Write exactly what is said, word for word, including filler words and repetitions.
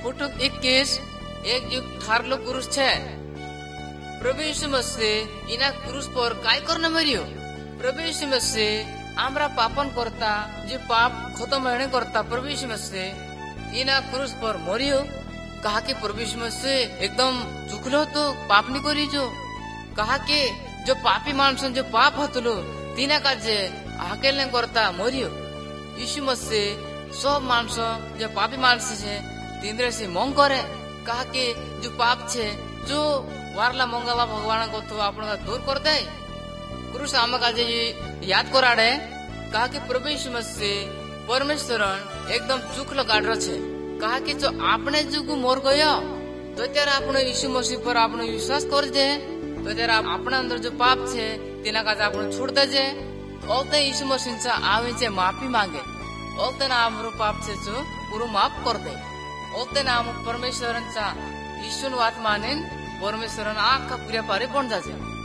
पुटुक इक्कीस एक युग ठारलो क्रूस छे। प्रभु यीशु मसीह इना क्रूस पर काय करना मरियो। प्रभु यीशु मसीह आमरा पापन करता जो पाप खत्म होने करता प्रभु यीशु मसीह इना क्रूस पर मरियो। कहा कि प्रभु यीशु मसीह एकदम चुकलो तो पाप नहीं करी जो कहा कि जो पापी मानस जो पाप हतलो तीना का जे अकेले करता मरियो। यीशु मसीह सब मानस जो पापी मानस है तीनरे से मंग करे। कहा कि जो पाप छे जो वारला मंगला भगवान को तो आपन का दूर कर दे। क्रूस आम का जे याद कराड़े। कहा कि प्रभु यीशु मसीह परमेश्वर एकदम चुकलो काट छे। कहा कि जो आपने जो मोर गयो तो त्यारे आपने यीशु मसीह पर आपने विश्वास कर दे तो त्यारे अपना अंदर जो पाप छे तीना का आपने छोड़ दे जे ओते यीशु मसीह से आवे जे माफी मांगे ओते ना हमरो पाप छे जो पूरा माफ कर दे। ओते ना हम परमेश्वर चा यीशु नु आत्मा ने परमेश्वर आखा पूरा पारे बन जाजे।